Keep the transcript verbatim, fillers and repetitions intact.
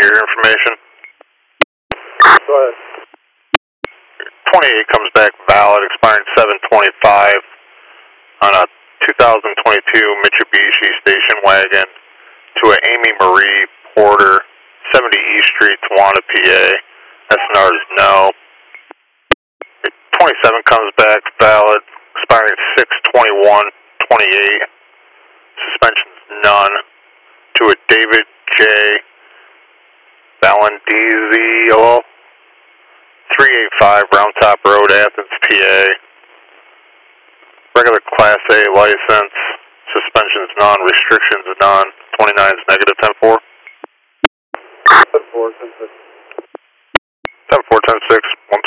your information. Go ahead. twenty-eight comes back valid, expiring seven twenty-five on a two thousand twenty-two Mitsubishi station wagon to a Amy Marie Porter, seventy East Street, Tawanda, P A. S N R is no. twenty-seven comes back valid, expiring six twenty-one twenty-eight. Suspensions none. To a David J. Valendizio, three eighty-five Round Top Road, Athens, P A. Regular Class A license. Suspensions none. Restrictions none. twenty-nine is negative ten four. seven four ten six. seven four ten six. one